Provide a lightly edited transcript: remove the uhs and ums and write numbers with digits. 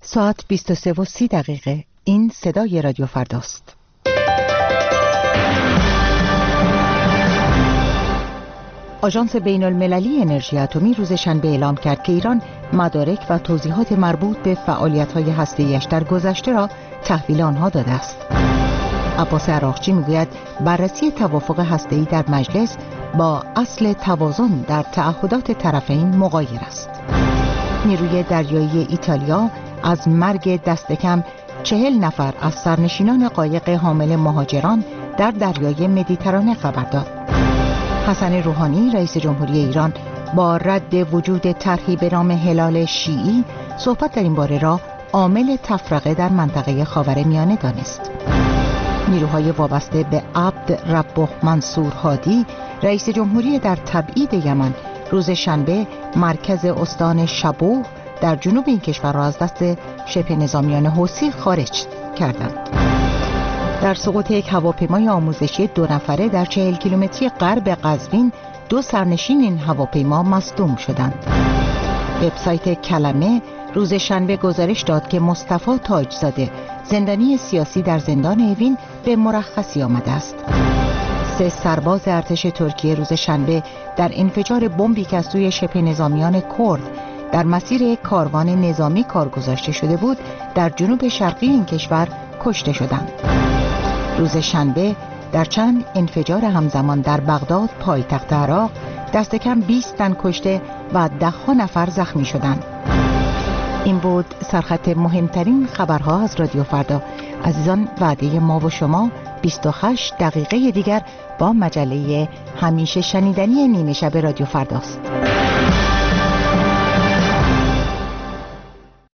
ساعت 23:30. این صدای رادیو فرداست. آژانس بین المللی انرژی اتمی روز شنبه اعلام کرد که ایران مدارک و توضیحات مربوط به فعالیت‌های هسته‌ای‌اش در گذشته را تحویل آنها داده است. عباس عراقچی میگوید بررسی توافق هسته‌ای در مجلس با اصل توازن در تعهدات طرفین مغایر است. نیروی دریایی ایتالیا از مرگ دست کم 40 نفر از سرنشینان قایق حامل مهاجران در دریای مدیترانه خبر داد. حسن روحانی رئیس جمهوری ایران با رد وجود طرحی به نام هلال شیعی صحبت در این باره را عامل تفرقه در منطقه خاورمیانه دانست. نیروهای وابسته به عبد ربه منصور هادی رئیس جمهوری در تبعید یمن روز شنبه مرکز استان شبوه در جنوب این کشور را از دست شبه نظامیان حوثی خارج کردند. در سقوط یک هواپیمای آموزشی 2 نفره در 40 کیلومتری غرب قزوین 2 سرنشین این هواپیما مصدوم شدند. وبسایت کلمه روز شنبه گزارش داد که مصطفی تاجزاده زندانی سیاسی در زندان اوین به مرخصی آمده است. 3 سرباز ارتش ترکیه روز شنبه در انفجار بمبی که از سوی شبه نظامیان کرد در مسیر یک کاروان نظامی کار گذاشته شده بود در جنوب شرقی این کشور کشته شدند. روز شنبه در چند انفجار همزمان در بغداد پایتخت عراق دست کم 20 تن کشته و 10 نفر زخمی شدند. این بود سرخط مهمترین خبرها از رادیو فردا. عزیزان، وعده ما و شما 28 دقیقه دیگر با مجله همیشه شنیدنی نیمه شب رادیو فرداست.